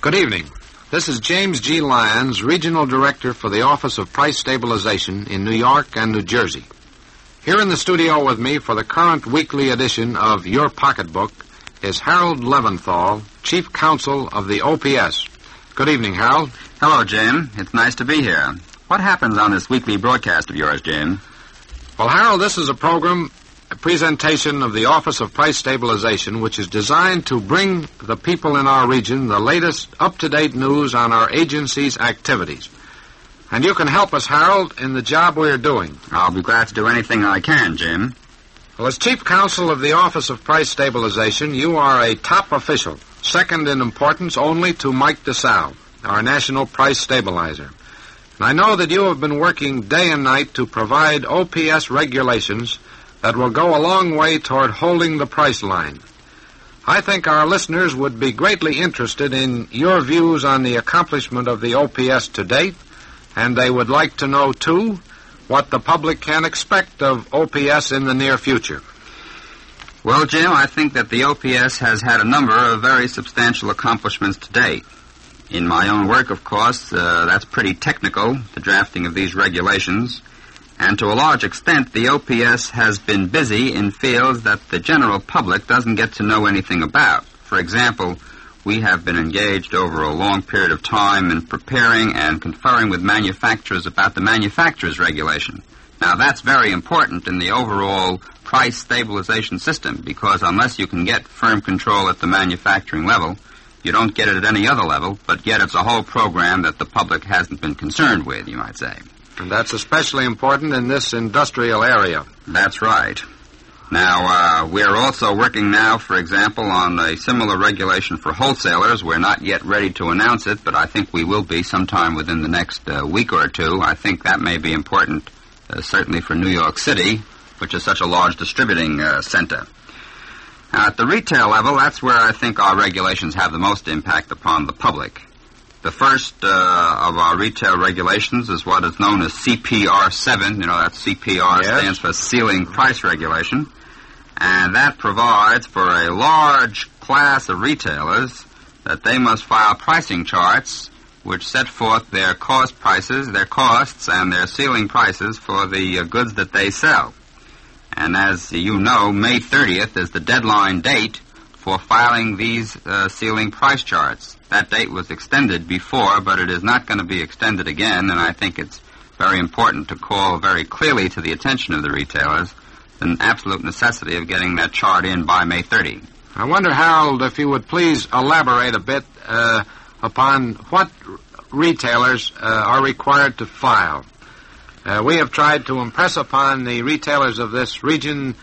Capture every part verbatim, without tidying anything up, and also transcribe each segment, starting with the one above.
Good evening. This is James G. Lyons, Regional Director for the Office of Price Stabilization in New York and New Jersey. Here in the studio with me for the current weekly edition of Your Pocketbook is Harold Leventhal, Chief Counsel of the O P S. Good evening, Harold. Hello, Jim. It's nice to be here. What happens on this weekly broadcast of yours, Jim? Well, Harold, this is a program, a presentation of the Office of Price Stabilization, which is designed to bring the people in our region the latest up-to-date news on our agency's activities. And you can help us, Harold, in the job we're doing. I'll be glad to do anything I can, Jim. Well, as Chief Counsel of the Office of Price Stabilization, you are a top official, second in importance only to Mike DeSalle, our national price stabilizer. And I know that you have been working day and night to provide O P S regulations that will go a long way toward holding the price line. I think our listeners would be greatly interested in your views on the accomplishment of the O P S to date, and they would like to know, too, what the public can expect of O P S in the near future. Well, Jim, I think that the O P S has had a number of very substantial accomplishments to date. In my own work, of course, uh, that's pretty technical, the drafting of these regulations. And to a large extent, the O P S has been busy in fields that the general public doesn't get to know anything about. For example, we have been engaged over a long period of time in preparing and conferring with manufacturers about the manufacturer's regulation. Now, that's very important in the overall price stabilization system, because unless you can get firm control at the manufacturing level, you don't get it at any other level, but yet it's a whole program that the public hasn't been concerned with, you might say. And that's especially important in this industrial area. That's right. Now, uh, we're also working now, for example, on a similar regulation for wholesalers. We're not yet ready to announce it, but I think we will be sometime within the next uh, week or two. I think that may be important, uh, certainly for New York City, which is such a large distributing uh, center. Now, at the retail level, that's where I think our regulations have the most impact upon the public. The first uh, of our retail regulations is what is known as C P R seven. You know, that C P R yes. stands for Ceiling Price Regulation. And that provides for a large class of retailers that they must file pricing charts which set forth their cost prices, their costs, and their ceiling prices for the uh, goods that they sell. And as you know, May thirtieth is the deadline date for filing these uh, ceiling price charts. That date was extended before, but it is not going to be extended again, and I think it's very important to call very clearly to the attention of the retailers the absolute necessity of getting that chart in by May thirtieth. I wonder, Harold, if you would please elaborate a bit uh, upon what retailers uh, are required to file. Uh, we have tried to impress upon the retailers of this region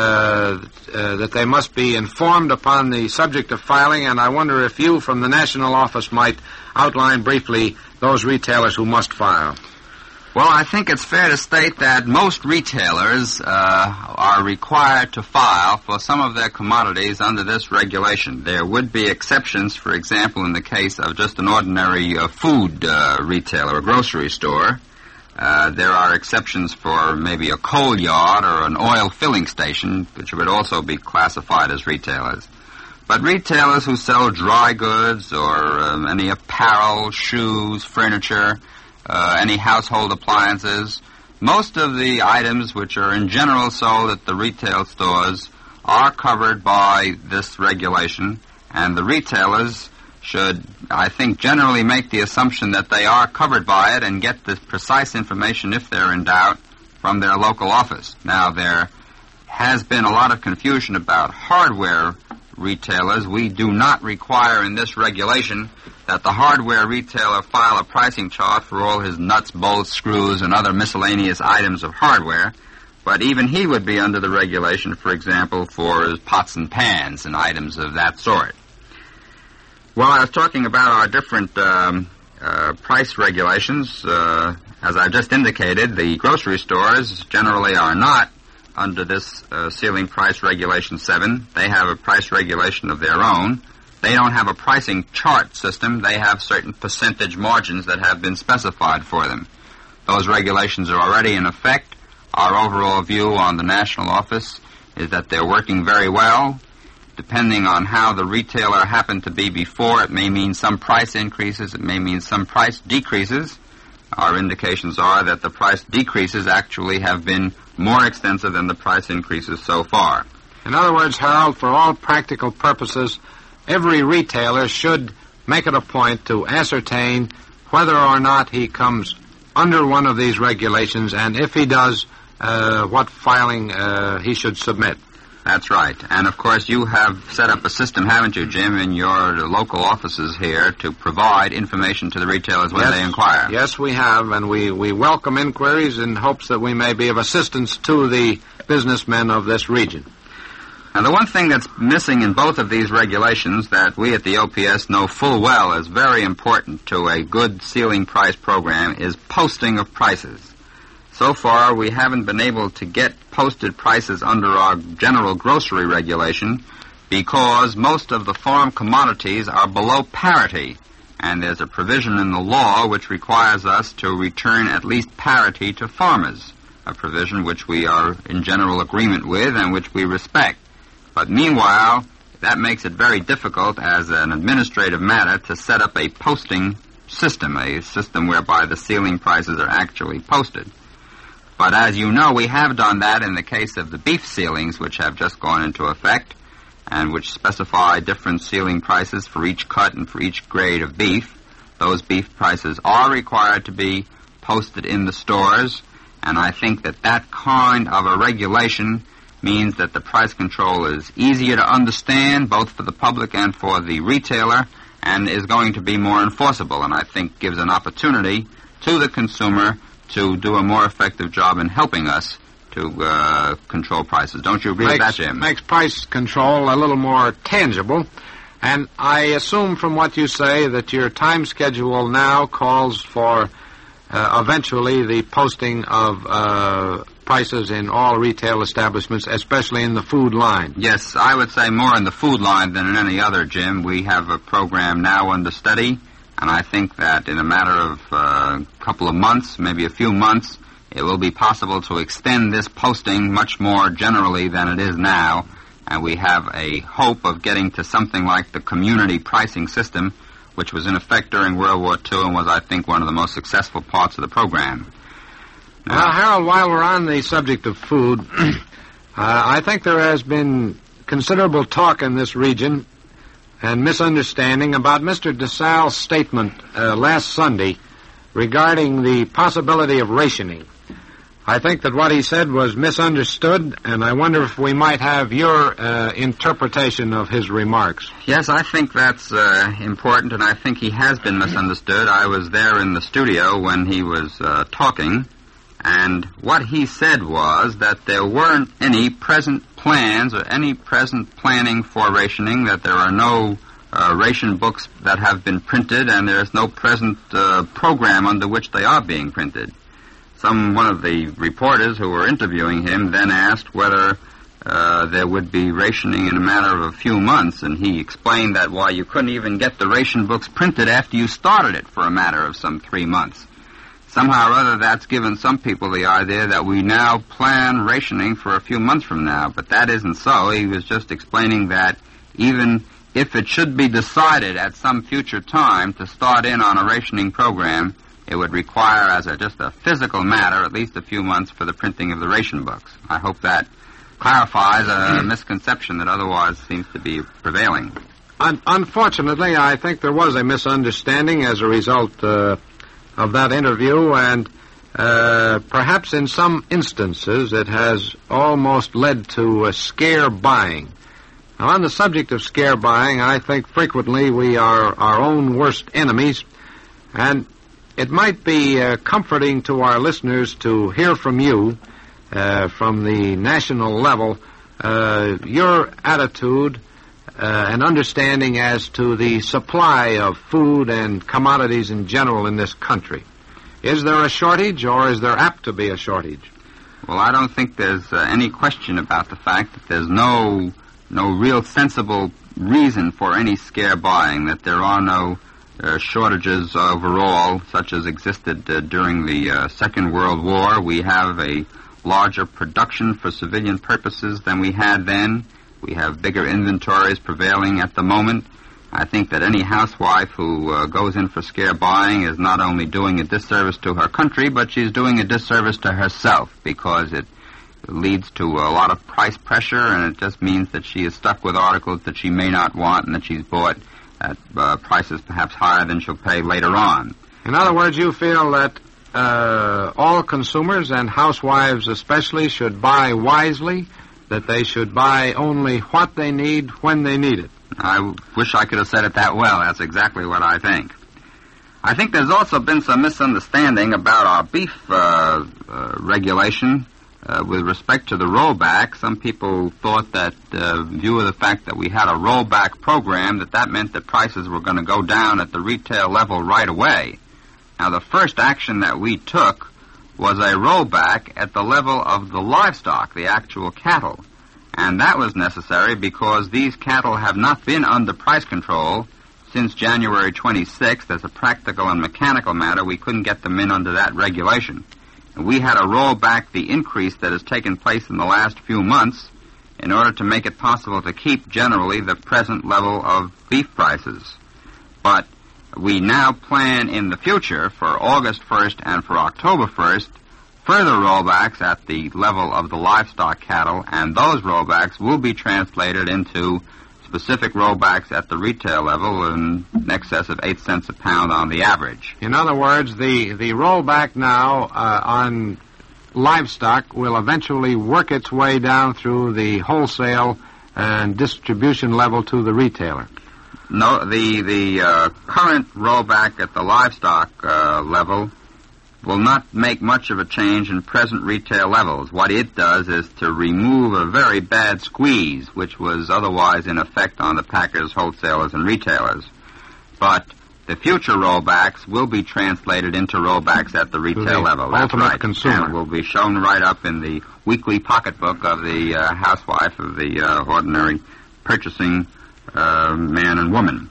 uh, uh, that they must be informed upon the subject of filing, and I wonder if you from the national office might outline briefly those retailers who must file. Well, I think it's fair to state that most retailers uh, are required to file for some of their commodities under this regulation. There would be exceptions, for example, in the case of just an ordinary uh, food uh, retailer, a grocery store. Uh, there are exceptions for maybe a coal yard or an oil filling station, which would also be classified as retailers. But retailers who sell dry goods or um, any apparel, shoes, furniture, uh, any household appliances, most of the items which are in general sold at the retail stores are covered by this regulation, and the retailers should, I think, generally make the assumption that they are covered by it and get the precise information, if they're in doubt, from their local office. Now, there has been a lot of confusion about hardware retailers. We do not require in this regulation that the hardware retailer file a pricing chart for all his nuts, bolts, screws, and other miscellaneous items of hardware, but even he would be under the regulation, for example, for his pots and pans and items of that sort. Well, I was talking about our different um, uh, price regulations. Uh, as I just indicated, the grocery stores generally are not under this uh, ceiling price regulation seven. They have a price regulation of their own. They don't have a pricing chart system. They have certain percentage margins that have been specified for them. Those regulations are already in effect. Our overall view on the national office is that they're working very well. depending on how the retailer happened to be before, it may mean some price increases, it may mean some price decreases. Our indications are that the price decreases actually have been more extensive than the price increases so far. In other words, Harold, for all practical purposes, every retailer should make it a point to ascertain whether or not he comes under one of these regulations, and if he does, uh, what filing uh, he should submit. That's right. And, of course, you have set up a system, haven't you, Jim, in your local offices here to provide information to the retailers when yes, they inquire? Yes, we have, and we, we welcome inquiries in hopes that we may be of assistance to the businessmen of this region. Now, the one thing that's missing in both of these regulations that we at the O P S know full well is very important to a good ceiling price program is posting of prices. So far, we haven't been able to get posted prices under our general grocery regulation because most of the farm commodities are below parity, and there's a provision in the law which requires us to return at least parity to farmers, a provision which we are in general agreement with and which we respect. But meanwhile, that makes it very difficult as an administrative matter to set up a posting system, a system whereby the ceiling prices are actually posted. But as you know, we have done that in the case of the beef ceilings, which have just gone into effect, and which specify different ceiling prices for each cut and for each grade of beef. Those beef prices are required to be posted in the stores, and I think that that kind of a regulation means that the price control is easier to understand, both for the public and for the retailer, and is going to be more enforceable, and I think gives an opportunity to the consumer to do a more effective job in helping us to uh, control prices. Don't you agree makes, with that, Jim? Makes price control a little more tangible. And I assume from what you say that your time schedule now calls for uh, eventually the posting of uh, prices in all retail establishments, especially in the food line. Yes, I would say more in the food line than in any other, Jim. We have a program now under study, and I think that in a matter of a uh, couple of months, maybe a few months, it will be possible to extend this posting much more generally than it is now. And we have a hope of getting to something like the community pricing system, which was in effect during World War Two and was, I think, one of the most successful parts of the program. Now, well, Harold, while we're on the subject of food, uh, I think there has been considerable talk in this region and misunderstanding about Mister DeSalle's statement uh, last Sunday regarding the possibility of rationing. I think that what he said was misunderstood, and I wonder if we might have your uh, interpretation of his remarks. Yes, I think that's uh, important, and I think he has been misunderstood. I was there in the studio when he was uh, talking, and what he said was that there weren't any present plans or any present planning for rationing, that there are no uh, ration books that have been printed, and there is no present uh, program under which they are being printed. Some one of the reporters who were interviewing him then asked whether uh, there would be rationing in a matter of a few months, and he explained that why you couldn't even get the ration books printed after you started it for a matter of some three months. Somehow or other, that's given some people the idea that we now plan rationing for a few months from now, but that isn't so. He was just explaining that even if it should be decided at some future time to start in on a rationing program, it would require, as a, just a physical matter, at least a few months for the printing of the ration books. I hope that clarifies a misconception that otherwise seems to be prevailing. Un- unfortunately, I think there was a misunderstanding as a result uh, of that interview, and uh, perhaps in some instances it has almost led to uh, scare buying. Now, on the subject of scare buying, I think frequently we are our own worst enemies, and it might be uh, comforting to our listeners to hear from you, uh, from the national level, uh, your attitude uh, and understanding as to the supply of food and commodities in general in this country. Is there a shortage, or is there apt to be a shortage? Well, I don't think there's uh, any question about the fact that there's no no real sensible reason for any scare buying, that there are no Uh, shortages overall, such as existed uh, during the uh, Second World War. We have a larger production for civilian purposes than we had then, We have bigger inventories prevailing at the moment. I think that any housewife who uh, goes in for scare buying is not only doing a disservice to her country, but she's doing a disservice to herself, because it leads to a lot of price pressure, and it just means that she is stuck with articles that she may not want and that she's bought at uh, prices perhaps higher than she'll pay later on. In other words, you feel that uh, all consumers, and housewives especially, should buy wisely, that they should buy only what they need when they need it. I wish I could have said it that well. That's exactly what I think. I think there's also been some misunderstanding about our beef uh, uh, regulation uh, with respect to the rollback. Some people thought that, uh, in view of the fact that we had a rollback program, that that meant that prices were going to go down at the retail level right away. Now, the first action that we took was a rollback at the level of the livestock, the actual cattle. And that was necessary because these cattle have not been under price control since January twenty-sixth. As a practical and mechanical matter, we couldn't get them in under that regulation. And we had to roll back the increase that has taken place in the last few months in order to make it possible to keep generally the present level of beef prices. But we now plan in the future for August first and for October first further rollbacks at the level of the livestock cattle, and those rollbacks will be translated into specific rollbacks at the retail level in excess of eight cents a pound on the average. In other words, the, the rollback now uh, on livestock will eventually work its way down through the wholesale and distribution level to the retailer. No, the, the uh, current rollback at the livestock uh, level will not make much of a change in present retail levels. What it does is to remove a very bad squeeze, which was otherwise in effect on the packers, wholesalers, and retailers. But the future rollbacks will be translated into rollbacks at the retail the level. That's ultimate right. consumer. And will be shown right up in the weekly pocketbook of the uh, housewife, of the uh, ordinary purchasing uh, man and woman.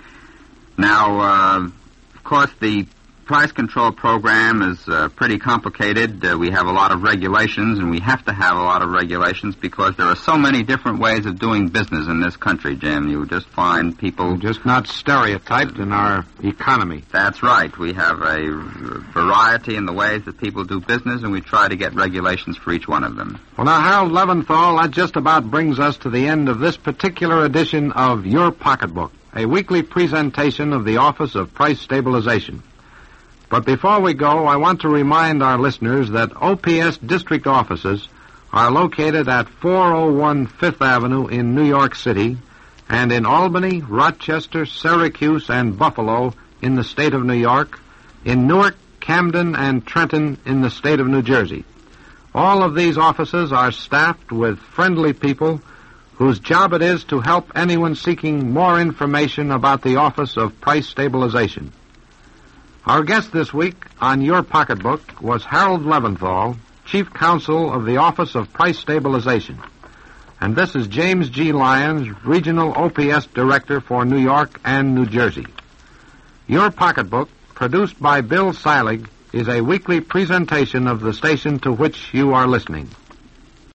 Now, uh, of course, the price control program is uh, pretty complicated. Uh, we have a lot of regulations, and we have to have a lot of regulations because there are so many different ways of doing business in this country, Jim. You just find people... We're just not stereotyped in our economy. That's right. We have a variety in the ways that people do business, and we try to get regulations for each one of them. Well, now, Harold Leventhal, that just about brings us to the end of this particular edition of Your Pocketbook, a weekly presentation of the Office of Price Stabilization. But before we go, I want to remind our listeners that O P S district offices are located at four oh one Fifth Avenue in New York City and in Albany, Rochester, Syracuse, and Buffalo in the state of New York, in Newark, Camden, and Trenton in the state of New Jersey. All of these offices are staffed with friendly people whose job it is to help anyone seeking more information about the Office of Price Stabilization. Our guest this week on Your Pocketbook was Harold Leventhal, Chief Counsel of the Office of Price Stabilization. And this is James G. Lyons, Regional O P S Director for New York and New Jersey. Your Pocketbook, produced by Bill Seilig, is a weekly presentation of the station to which you are listening.